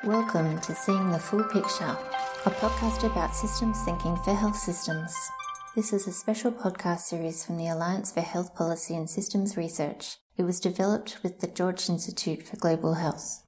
Welcome to Seeing the Full Picture, a podcast about systems thinking for health systems. This is a special podcast series from the Alliance for Health Policy and Systems Research. It was developed with the George Institute for Global Health.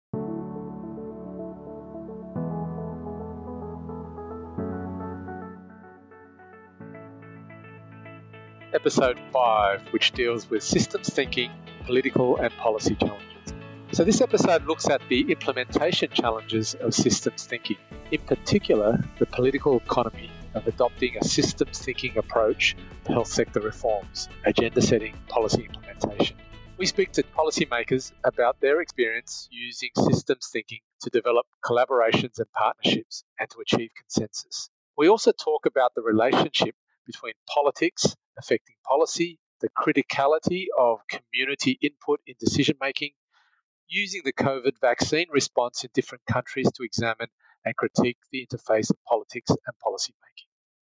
Episode 5, which deals with systems thinking, political and policy challenges. So this episode looks at the implementation challenges of systems thinking, in particular the political economy of adopting a systems thinking approach to health sector reforms, agenda setting, policy implementation. We speak to policymakers about their experience using systems thinking to develop collaborations and partnerships and to achieve consensus. We also talk about the relationship between politics affecting policy, the criticality of community input in decision making, using the COVID vaccine response in different countries to examine and critique the interface of politics and policy making.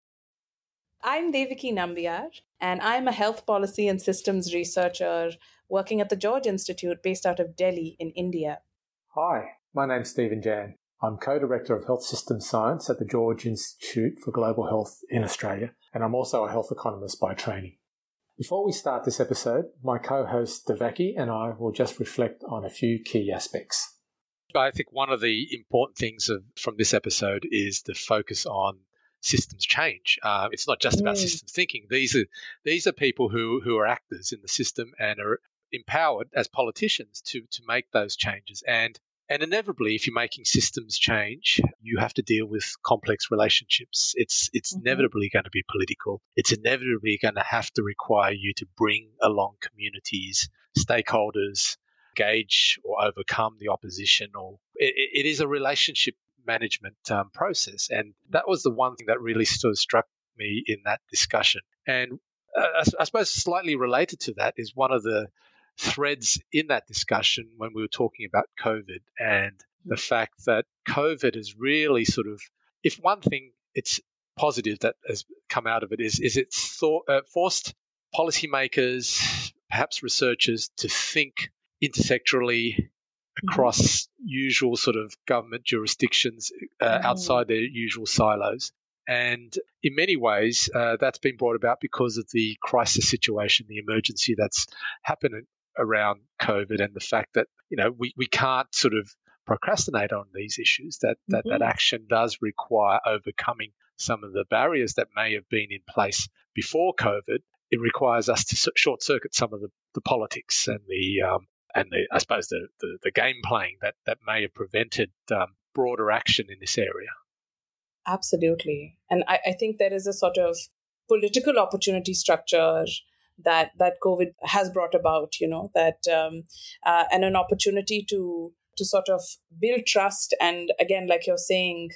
I'm Devaki Nambiar, and I'm a health policy and systems researcher working at the George Institute based out of Delhi in India. Hi, my name's Stephen Jan. I'm co-director of Health Systems Science at the George Institute for Global Health in Australia, and I'm also a health economist by training. Before we start this episode, my co-host Devaki and I will just reflect on a few key aspects. I think one of the important things from this episode is the focus on systems change. It's not just about systems thinking. These are people who are actors in the system and are empowered as politicians to make those changes. And inevitably, if you're making systems change, you have to deal with complex relationships. It's inevitably going to be political. It's inevitably going to have to require you to bring along communities, stakeholders, engage or overcome the opposition. Or it is a relationship management process. And that was the one thing that really sort of struck me in that discussion. And I suppose slightly related to that is one of the threads in that discussion when we were talking about COVID and the fact that COVID is really sort of, if one thing it's positive that has come out of it is it's forced policymakers, perhaps researchers, to think intersectorally across usual sort of government jurisdictions outside their usual silos. And in many ways, that's been brought about because of the crisis situation, the emergency that's happened around COVID, and the fact that we can't sort of procrastinate on these issues. That action does require overcoming some of the barriers that may have been in place before COVID. It requires us to short circuit some of the politics and the I suppose the game playing that may have prevented broader action in this area. Absolutely, and I think there is a sort of political opportunity structure that COVID has brought about, and an opportunity to sort of build trust and, again, like you're saying,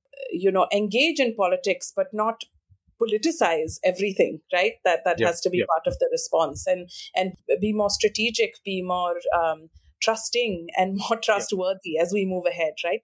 engage in politics, but not politicize everything, right? That has to be part of the response and be more strategic, be more trusting and more trustworthy as we move ahead, right?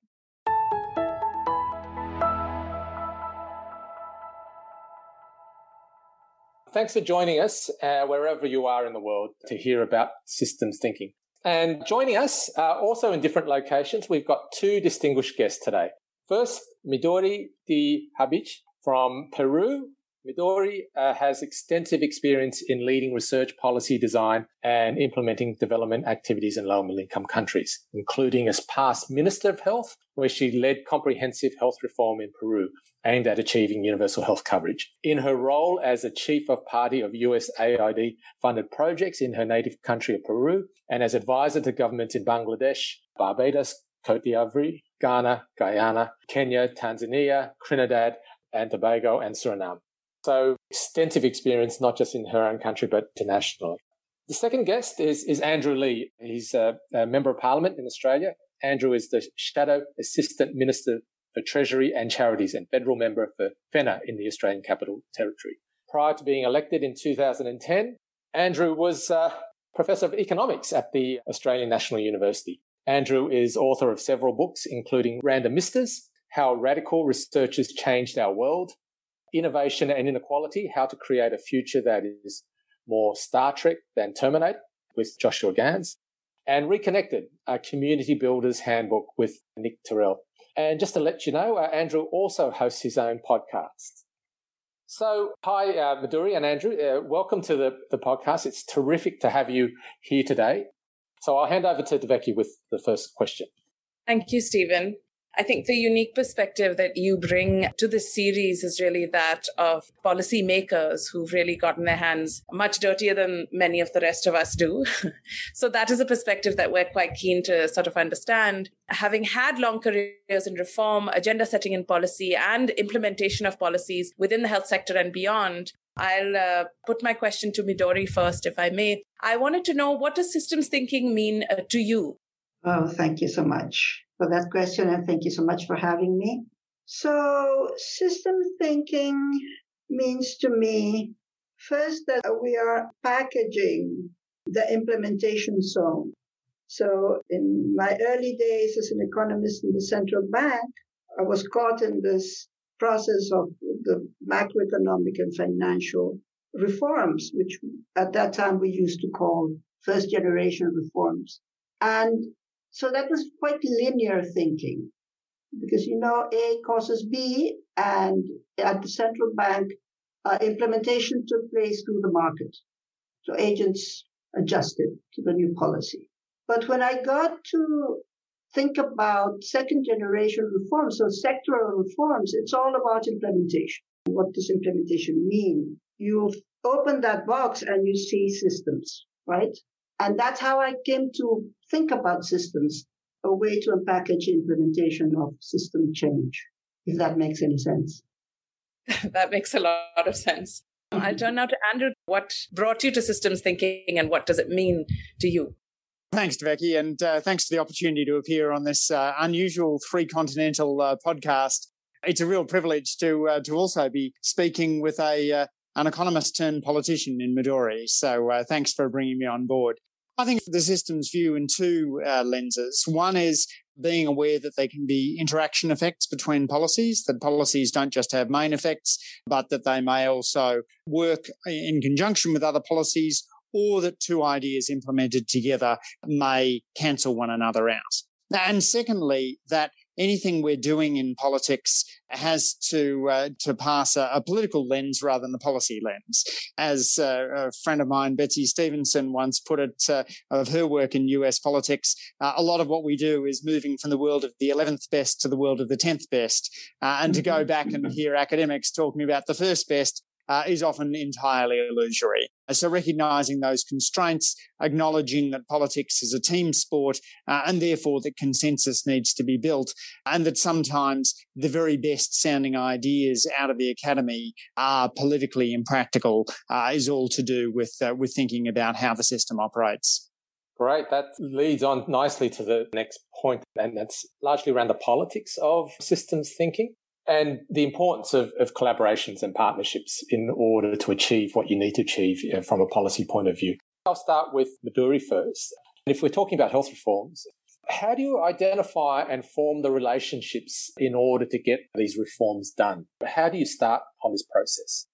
Thanks for joining us wherever you are in the world to hear about systems thinking. And joining us, also in different locations, we've got two distinguished guests today. First, Midori de Habich from Peru. Midori has extensive experience in leading research policy design and implementing development activities in low and middle-income countries, including as past Minister of Health, where she led comprehensive health reform in Peru, aimed at achieving universal health coverage. In her role as a chief of party of USAID-funded projects in her native country of Peru, and as advisor to governments in Bangladesh, Barbados, Cote d'Ivoire, Ghana, Guyana, Kenya, Tanzania, Trinidad and Tobago, and Suriname. So extensive experience, not just in her own country, but internationally. The second guest is Andrew Lee. He's a Member of Parliament in Australia. Andrew is the Shadow Assistant Minister for Treasury and Charities and Federal Member for FENA in the Australian Capital Territory. Prior to being elected in 2010, Andrew was Professor of Economics at the Australian National University. Andrew is author of several books, including Randomistas, How Radical Researchers Changed Our World, Innovation and Inequality, How to Create a Future That is More Star Trek Than Terminator, with Joshua Gans, and Reconnected, a community builder's handbook with Nick Terrell. And just to let you know, Andrew also hosts his own podcast. So, hi, Madhuri and Andrew. Welcome to the podcast. It's terrific to have you here today. So I'll hand over to Deveki with the first question. Thank you, Stephen. I think the unique perspective that you bring to this series is really that of policymakers who've really gotten their hands much dirtier than many of the rest of us do. So that is a perspective that we're quite keen to sort of understand. Having had long careers in reform, agenda setting in policy, and implementation of policies within the health sector and beyond, I'll put my question to Midori first, if I may. I wanted to know, what does systems thinking mean to you? Oh, thank you so much for that question, and thank you so much for having me. So, systems thinking means to me, first, that we are packaging the implementation zone. So, in my early days as an economist in the central bank, I was caught in this process of the macroeconomic and financial reforms, which at that time we used to call first generation reforms. And so that was quite linear thinking, because, A causes B, and at the central bank, implementation took place through the market. So agents adjusted to the new policy. But when I got to think about second generation reforms, so sectoral reforms, it's all about implementation. What does implementation mean? You open that box and you see systems, right? And that's how I came to think about systems, a way to unpackage implementation of system change, if that makes any sense. That makes a lot of sense. I'll turn now to Andrew. What brought you to systems thinking, and what does it mean to you? Thanks, Deveki, and thanks for the opportunity to appear on this unusual three-continental podcast. It's a real privilege to also be speaking with an economist turned politician in Midori. So thanks for bringing me on board. I think the systems view in two lenses. One is being aware that there can be interaction effects between policies, that policies don't just have main effects, but that they may also work in conjunction with other policies, or that two ideas implemented together may cancel one another out. And secondly, that anything we're doing in politics has to pass a political lens rather than a policy lens. As a friend of mine, Betsy Stevenson, once put it of her work in US politics, a lot of what we do is moving from the world of the 11th best to the world of the 10th best. And to go back and hear academics talking about the first best is often entirely illusory. So recognising those constraints, acknowledging that politics is a team sport, and therefore that consensus needs to be built, and that sometimes the very best sounding ideas out of the academy are politically impractical, is all to do with thinking about how the system operates. Great. That leads on nicely to the next point, and that's largely around the politics of systems thinking and the importance of collaborations and partnerships in order to achieve what you need to achieve from a policy point of view. I'll start with Madhuri first. If we're talking about health reforms, how do you identify and form the relationships in order to get these reforms done? How do you start on this process?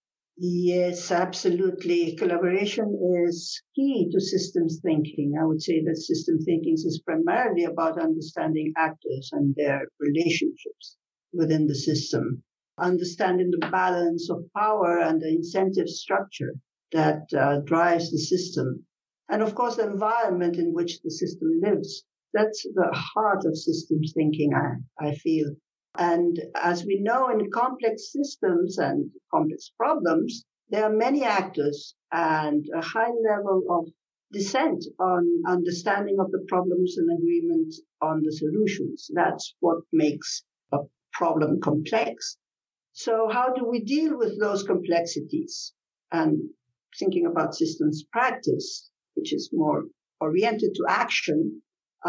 Yes, absolutely. Collaboration is key to systems thinking. I would say that systems thinking is primarily about understanding actors and their relationships within the system, understanding the balance of power and the incentive structure that drives the system. And of course, the environment in which the system lives. That's the heart of systems thinking, I feel. And as we know, in complex systems and complex problems, there are many actors and a high level of dissent on understanding of the problems and agreement on the solutions. That's what makes a problem complex. So how do we deal with those complexities? And thinking about systems practice, which is more oriented to action.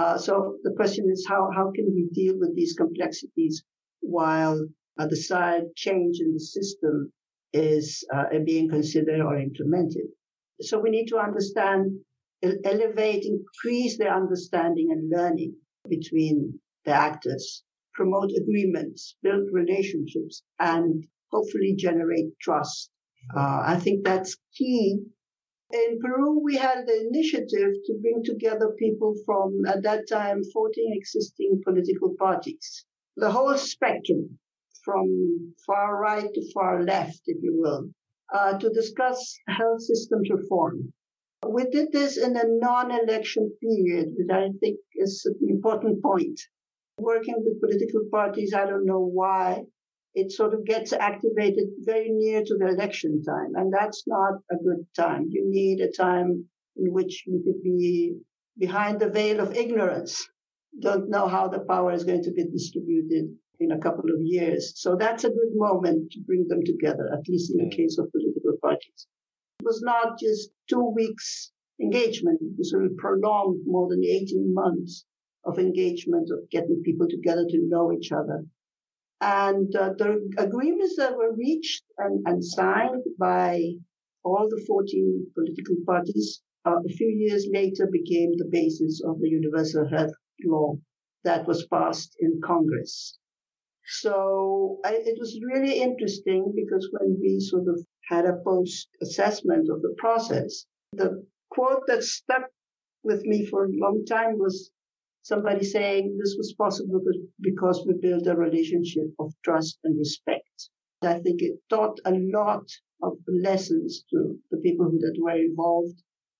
So the question is, how can we deal with these complexities while the desired change in the system is being considered or implemented? So we need to understand, elevate, increase their understanding and learning between the actors, promote agreements, build relationships, and hopefully generate trust. I think that's key In Peru, we had the initiative to bring together people from, at that time, 14 existing political parties. The whole spectrum, from far right to far left, if you will, to discuss health systems reform. We did this in a non-election period, which I think is an important point. Working with political parties, I don't know why, it sort of gets activated very near to the election time, and that's not a good time. You need a time in which you could be behind the veil of ignorance, don't know how the power is going to be distributed in a couple of years. So that's a good moment to bring them together, at least in the case of political parties. It was not just 2 weeks engagement. It was sort of prolonged, more than 18 months of engagement, of getting people together to know each other. And the agreements that were reached and signed by all the 14 political parties a few years later became the basis of the Universal Health Law that was passed in Congress. So it was really interesting because when we sort of had a post-assessment of the process, the quote that stuck with me for a long time was somebody saying this was possible because we built a relationship of trust and respect. I think it taught a lot of lessons to the people that were involved.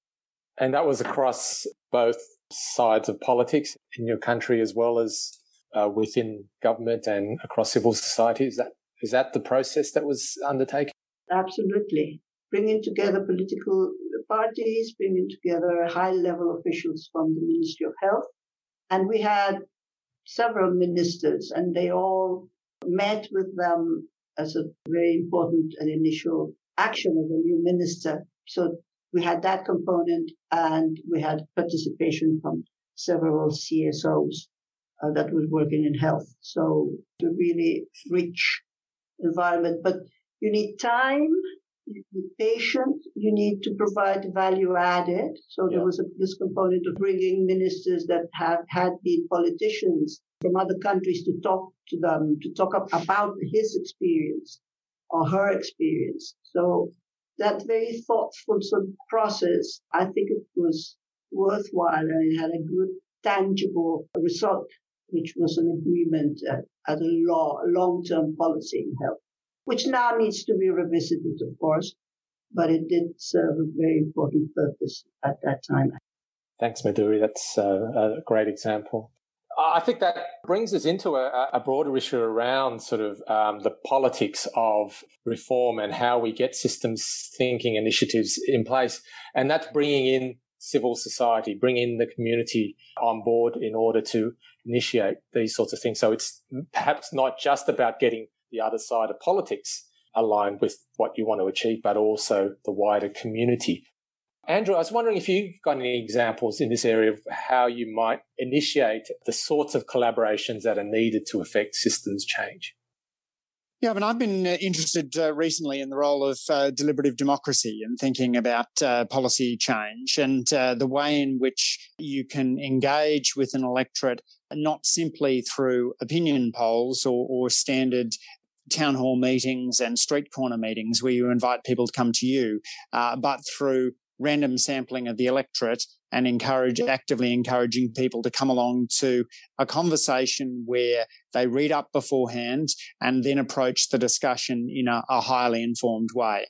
And that was across both sides of politics in your country as well as within government and across civil society. Is that the process that was undertaken? Absolutely. Bringing together political parties, bringing together high-level officials from the Ministry of Health. And we had several ministers, and they all met with them as a very important and initial action of the new minister. So we had that component, and we had participation from several CSOs that was working in health. So it's a really rich environment. But you need time, you need patience, you need to provide value added. So there was this component of bringing ministers that had been politicians from other countries to talk to them, to talk about his experience or her experience. So that very thoughtful sort of process, I think it was worthwhile, and it had a good, tangible result, which was an agreement as a long-term policy in health, which now needs to be revisited, of course, but it did serve a very important purpose at that time. Thanks, Madhuri. That's a great example. I think that brings us into a broader issue around sort of the politics of reform and how we get systems thinking initiatives in place. And that's bringing in civil society, bringing in the community on board in order to initiate these sorts of things. So it's perhaps not just about getting the other side of politics aligned with what you want to achieve, but also the wider community. Andrew, I was wondering if you've got any examples in this area of how you might initiate the sorts of collaborations that are needed to affect systems change. Yeah, I mean, I've been interested recently in the role of deliberative democracy and thinking about policy change and the way in which you can engage with an electorate, not simply through opinion polls or standard town hall meetings and street corner meetings where you invite people to come to you, but through random sampling of the electorate and actively encouraging people to come along to a conversation where they read up beforehand and then approach the discussion in a highly informed way.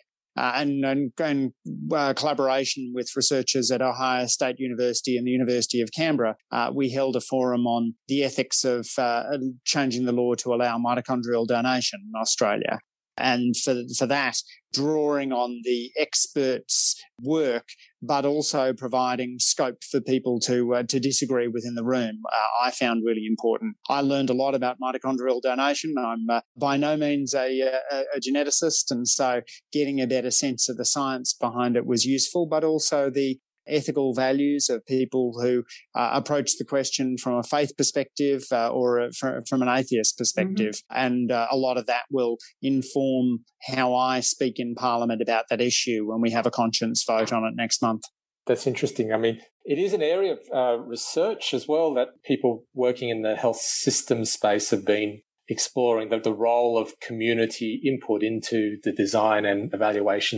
And collaboration with researchers at Ohio State University and the University of Canberra, we held a forum on the ethics of changing the law to allow mitochondrial donation in Australia. And for that, drawing on the experts' work, but also providing scope for people to disagree within the room, I found really important. I learned a lot about mitochondrial donation. I'm by no means a geneticist, and so getting a better sense of the science behind it was useful, but also the ethical values of people who approach the question from a faith perspective or from an atheist perspective. Mm-hmm. And a lot of that will inform how I speak in Parliament about that issue when we have a conscience vote on it next month. That's interesting. I mean, it is an area of research as well that people working in the health system space have been exploring, the role of community input into the design and evaluation of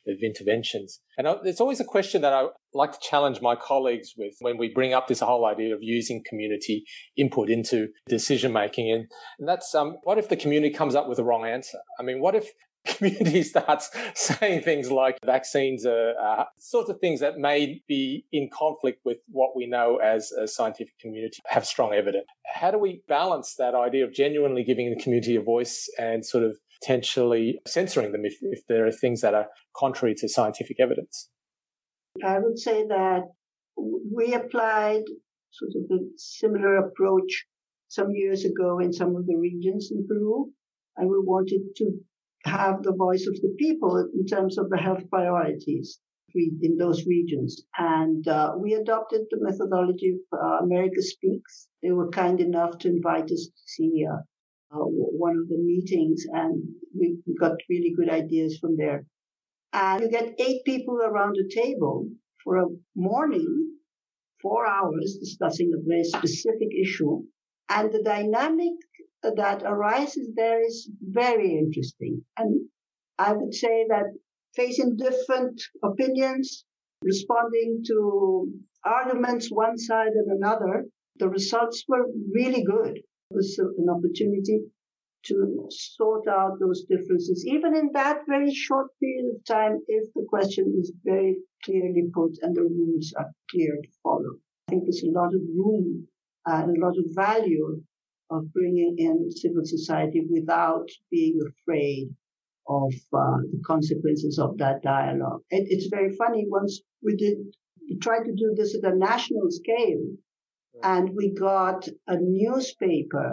interventions. And there's always a question that I like to challenge my colleagues with when we bring up this whole idea of using community input into decision making. And that's what if the community comes up with the wrong answer? I mean, what if community starts saying things like vaccines are sorts of things that may be in conflict with what we know as a scientific community have strong evidence? How do we balance that idea of genuinely giving the community a voice and sort of potentially censoring them if there are things that are contrary to scientific evidence? I would say that we applied sort of a similar approach some years ago in some of the regions in Peru, and we wanted to have the voice of the people in terms of the health priorities in those regions. And we adopted the methodology of America Speaks. They were kind enough to invite us to see one of the meetings, and we got really good ideas from there. And you get 8 people around a table for a morning, 4 hours, discussing a very specific issue. And the dynamic that arises there is very interesting. And I would say that facing different opinions, responding to arguments one side and another, the results were really good. It was an opportunity to sort out those differences, even in that very short period of time, if the question is very clearly put and the rules are clear to follow. I think there's a lot of room and a lot of value of bringing in civil society without being afraid of the consequences of that dialogue. It's very funny. Once we tried to do this at a national scale, and we got a newspaper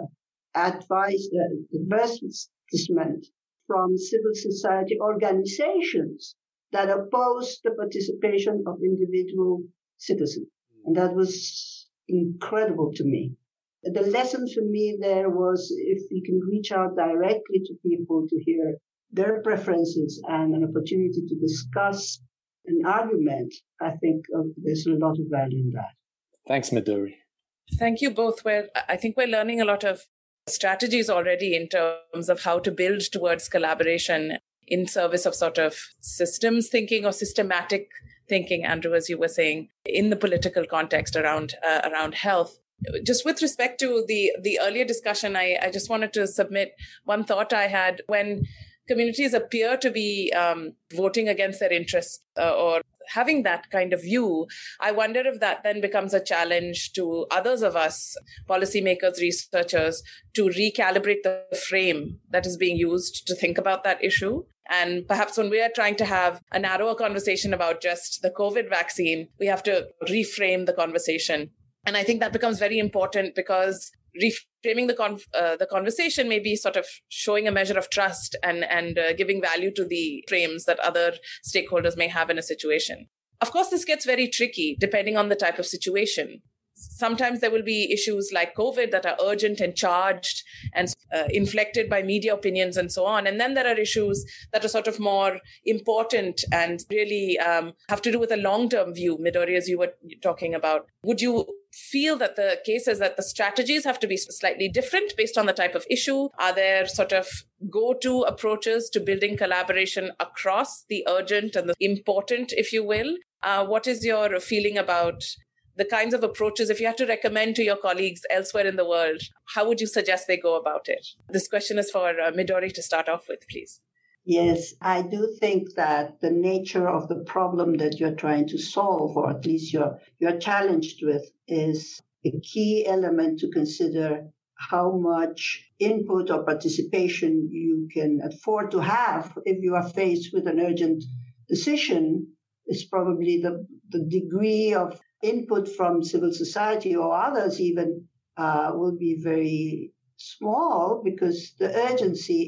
advertisement from civil society organizations that opposed the participation of individual citizens. And that was incredible to me. The lesson for me there was if we can reach out directly to people to hear their preferences and an opportunity to discuss an argument, I think there's a lot of value in that. Thanks, Madhuri. Thank you both. I think we're learning a lot of strategies already in terms of how to build towards collaboration in service of sort of systems thinking or systematic thinking, Andrew, as you were saying, in the political context around health. Just with respect to the earlier discussion, I just wanted to submit one thought I had. When communities appear to be voting against their interests or having that kind of view, I wonder if that then becomes a challenge to others of us, policymakers, researchers, to recalibrate the frame that is being used to think about that issue. And perhaps when we are trying to have a narrower conversation about just the COVID vaccine, we have to reframe the conversation. And I think that becomes very important because reframing the conversation may be sort of showing a measure of trust and giving value to the frames that other stakeholders may have in a situation. Of course, this gets very tricky depending on the type of situation. Sometimes there will be issues like COVID that are urgent and charged and inflected by media opinions and so on. And then there are issues that are sort of more important and really have to do with a long-term view, Midori, as you were talking about. Would you feel that the case is that the strategies have to be slightly different based on the type of issue? Are there sort of go-to approaches to building collaboration across the urgent and the important, if you will? What is your feeling about the kinds of approaches, if you had to recommend to your colleagues elsewhere in the world, how would you suggest they go about it? This question is for Midori to start off with, please. Yes, I do think that the nature of the problem that you're trying to solve, or at least you're challenged with, is a key element to consider how much input or participation you can afford to have if you are faced with an urgent decision. Is probably the degree of input from civil society or others even will be very small because the urgency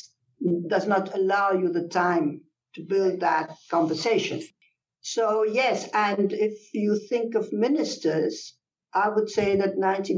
does not allow you the time to build that conversation. So yes, and if you think of ministers, I would say that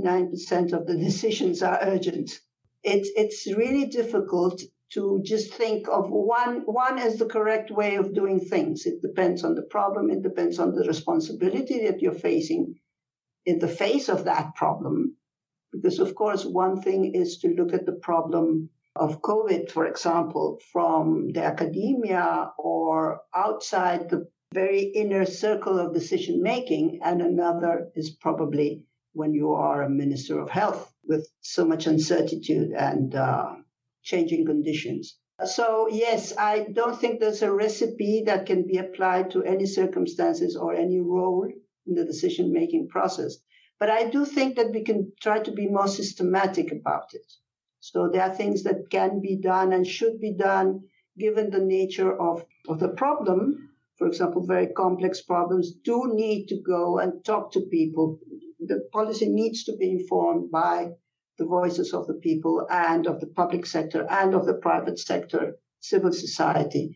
99% of the decisions are urgent. It's really difficult to just think of one as the correct way of doing things. It depends on the problem. It depends on the responsibility that you're facing in the face of that problem. Because, of course, one thing is to look at the problem of COVID, for example, from the academia or outside the very inner circle of decision making, and another is probably when you are a minister of health with so much uncertainty and changing conditions. So, yes, I don't think there's a recipe that can be applied to any circumstances or any role in the decision-making process. But I do think that we can try to be more systematic about it. So there are things that can be done and should be done given the nature of the problem. For example, very complex problems do need to go and talk to people. The policy needs to be informed by the voices of the people and of the public sector and of the private sector, civil society.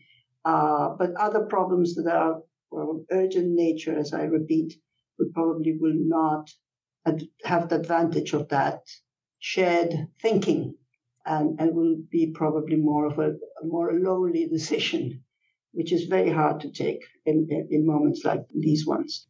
But other problems that are of urgent nature, as I repeat, we probably will not have the advantage of that shared thinking and will be probably more of a more lonely decision, which is very hard to take in moments like these ones.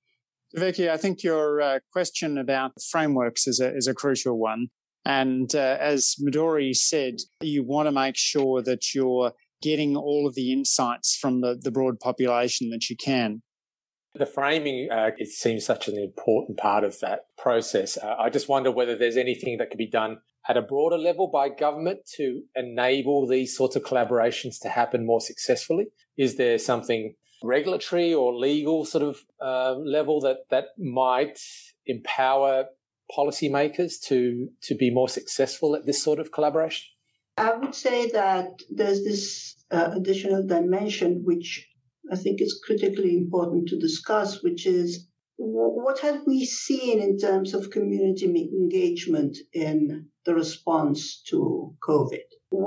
Vicky, I think your question about frameworks is a crucial one. And as Midori said, you want to make sure that you're getting all of the insights from the broad population that you can. The framing, it seems such an important part of that process. I just wonder whether there's anything that could be done at a broader level by government to enable these sorts of collaborations to happen more successfully. Is there something regulatory or legal sort of level that might empower policymakers to be more successful at this sort of collaboration? I would say that there's this additional dimension which I think is critically important to discuss, which is what have we seen in terms of community engagement in the response to COVID?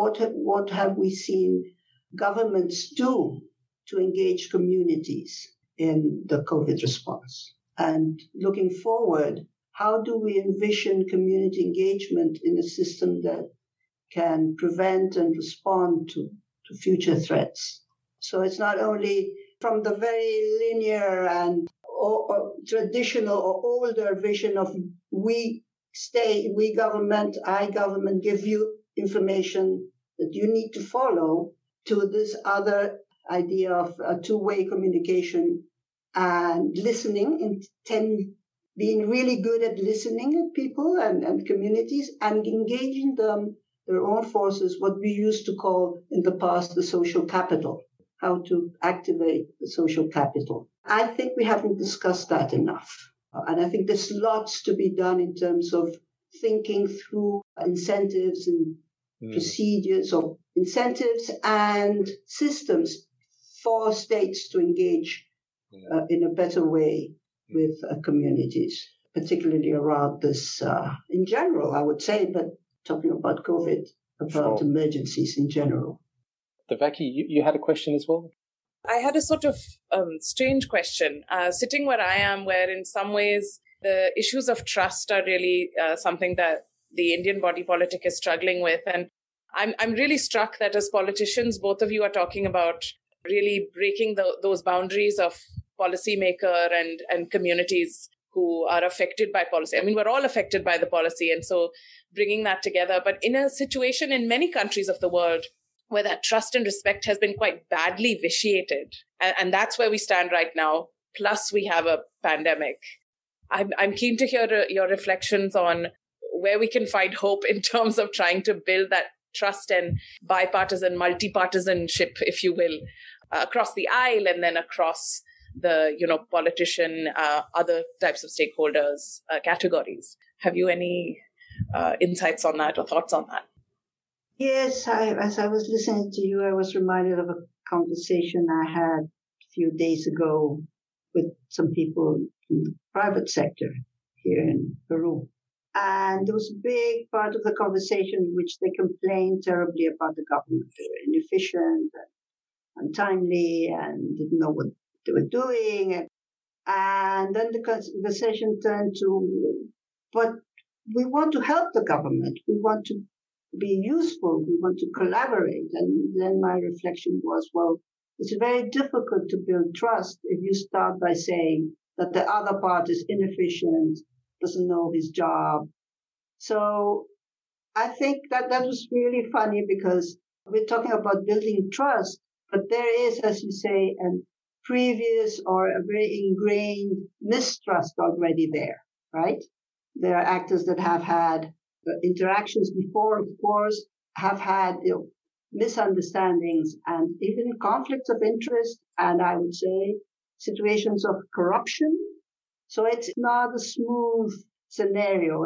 What have we seen governments do to engage communities in the COVID response? And looking forward, how do we envision community engagement in a system that can prevent and respond to future threats? So it's not only from the very linear and or traditional or older vision of we government, I government give you information that you need to follow, to this other idea of a two-way communication and listening, being really good at listening at people and communities and engaging them, their own forces, what we used to call in the past the social capital, how to activate the social capital. I think we haven't discussed that enough. And I think there's lots to be done in terms of thinking through incentives and procedures or incentives and systems for states to engage in a better way with communities, particularly around this in general, I would say, but talking about COVID, about emergencies in general. Devaki, you had a question as well? I had a sort of strange question. Sitting where I am, where in some ways the issues of trust are really something that the Indian body politic is struggling with. And I'm really struck that as politicians, both of you are talking about really breaking those boundaries of policymaker and communities who are affected by policy. I mean, we're all affected by the policy. And so bringing that together. But in a situation in many countries of the world where that trust and respect has been quite badly vitiated. And that's where we stand right now. Plus, we have a pandemic. I'm keen to hear your reflections on where we can find hope in terms of trying to build that trust and bipartisan, multi-partisanship, if you will, across the aisle and then across the, politician, other types of stakeholders, categories. Have you any insights on that or thoughts on that? Yes, as I was listening to you, I was reminded of a conversation I had a few days ago with some people in the private sector here in Peru. And there was a big part of the conversation in which they complained terribly about the government. They were inefficient and untimely and didn't know what they were doing. And then the conversation turned to, but we want to help the government. We want to be useful. We want to collaborate. And then my reflection was, well, it's very difficult to build trust if you start by saying that the other part is inefficient, doesn't know his job. So I think that was really funny because we're talking about building trust, but there is, as you say, a previous or a very ingrained mistrust already there, right? There are actors that have had interactions before, of course, have had misunderstandings and even conflicts of interest, and I would say situations of corruption. So it's not a smooth scenario.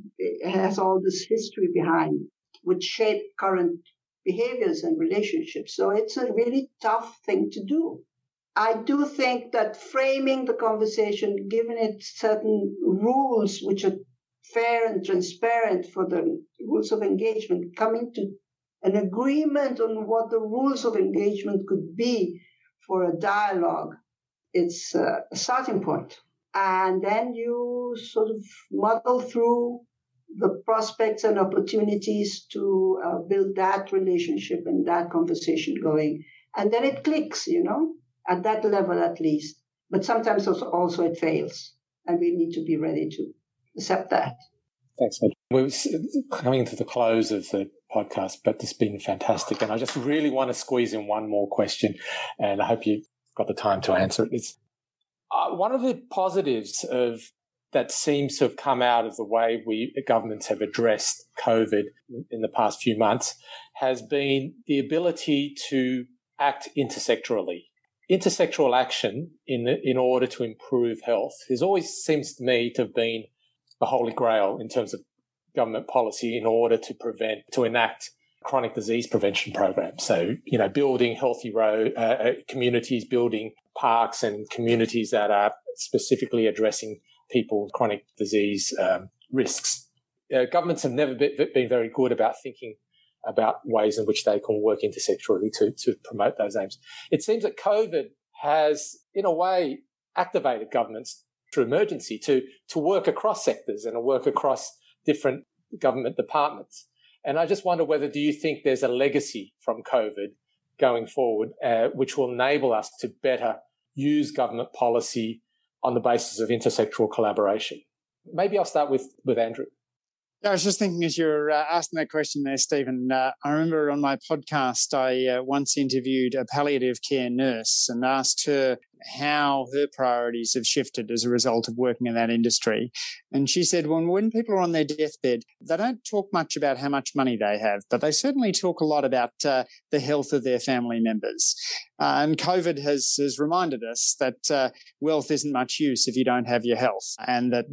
It has all this history behind, which shape current behaviors and relationships. So it's a really tough thing to do. I do think that framing the conversation, giving it certain rules which are fair and transparent for the rules of engagement, coming to an agreement on what the rules of engagement could be for a dialogue, it's a starting point. And then you sort of muddle through the prospects and opportunities to build that relationship and that conversation going. And then it clicks, at that level at least. But sometimes also it fails. And we need to be ready to accept that. Thanks, Madhu. We're coming to the close of the podcast, but it's been fantastic. And I just really want to squeeze in one more question, and I hope you've got the time to answer it. It's one of the positives that seems to have come out of the way governments have addressed COVID in the past few months has been the ability to act intersectorally. Intersectoral action in order to improve health has always seems to me to have been the holy grail in terms of government policy in order to enact chronic disease prevention programs. So, building healthy communities, building parks and communities that are specifically addressing people's chronic disease risks. Governments have never been very good about thinking about ways in which they can work intersectorally to promote those aims. It seems that COVID has, in a way, activated governments through emergency to work across sectors and to work across different government departments. And I just wonder do you think there's a legacy from COVID going forward, which will enable us to better use government policy on the basis of intersectoral collaboration? Maybe I'll start with Andrew. I was just thinking as you're asking that question there, Stephen, I remember on my podcast, I once interviewed a palliative care nurse and asked her how her priorities have shifted as a result of working in that industry. And she said, when people are on their deathbed, they don't talk much about how much money they have, but they certainly talk a lot about the health of their family members. And COVID has reminded us that wealth isn't much use if you don't have your health, and that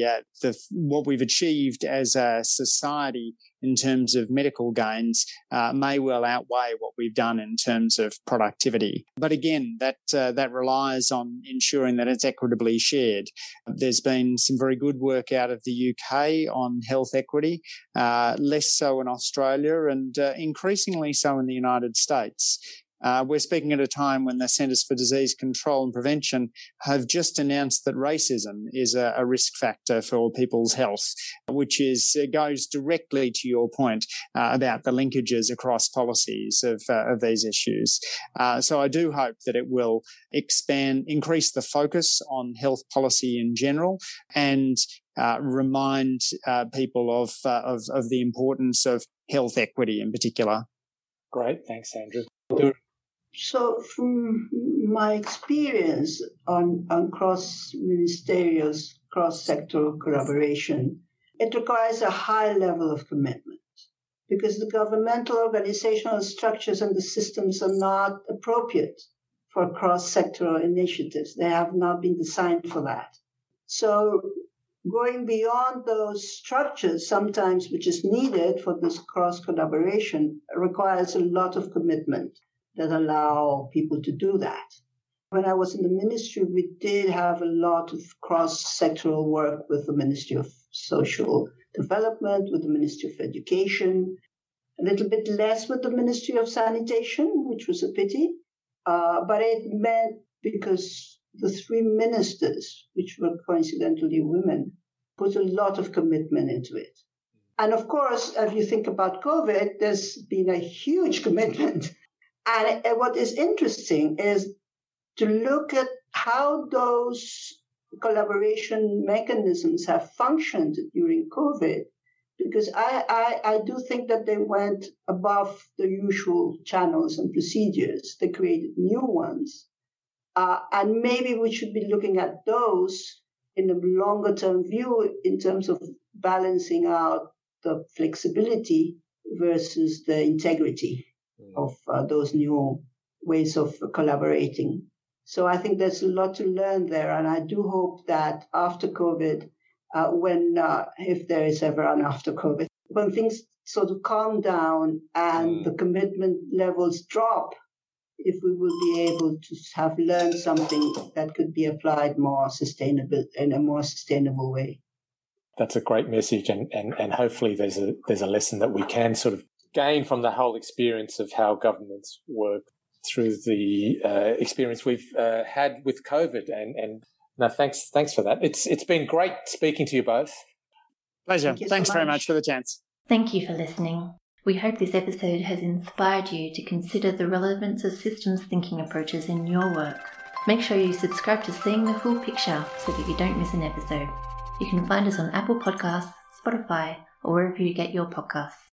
what we've achieved as a society in terms of medical gains may well outweigh what we've done in terms of productivity. But again, that relies on ensuring that it's equitably shared. There's been some very good work out of the UK on health equity, less so in Australia, and increasingly so in the United States. We're speaking at a time when the Centres for Disease Control and Prevention have just announced that racism is a risk factor for people's health, which goes directly to your point about the linkages across policies of these issues. So I do hope that it will increase the focus on health policy in general, and remind people of the importance of health equity in particular. Great, thanks, Andrew. So from my experience on cross-ministerial, cross-sectoral collaboration, it requires a high level of commitment because the governmental organizational structures and the systems are not appropriate for cross-sectoral initiatives. They have not been designed for that. So going beyond those structures sometimes, which is needed for this cross-collaboration, requires a lot of commitment that allow people to do that. When I was in the ministry, we did have a lot of cross-sectoral work with the Ministry of Social Development, with the Ministry of Education, a little bit less with the Ministry of Sanitation, which was a pity. But it meant because the three ministers, which were coincidentally women, put a lot of commitment into it. And of course, if you think about COVID, there's been a huge commitment. And what is interesting is to look at how those collaboration mechanisms have functioned during COVID because I do think that they went above the usual channels and procedures. They created new ones. And maybe we should be looking at those in a longer term view in terms of balancing out the flexibility versus the integrity of those new ways of collaborating. So I think there's a lot to learn there. And I do hope that after COVID, if there is ever an after COVID, when things sort of calm down and the commitment levels drop, if we will be able to have learned something that could be applied more sustainable in a more sustainable way. That's a great message, and hopefully there's a lesson that we can sort of gain from the whole experience of how governments work through the experience we've had with COVID. And no, thanks for that. It's been great speaking to you both. Pleasure. Thanks so very much for the chance. Thank you for listening. We hope this episode has inspired you to consider the relevance of systems thinking approaches in your work. Make sure you subscribe to Seeing the Full Picture so that you don't miss an episode. You can find us on Apple Podcasts, Spotify, or wherever you get your podcasts.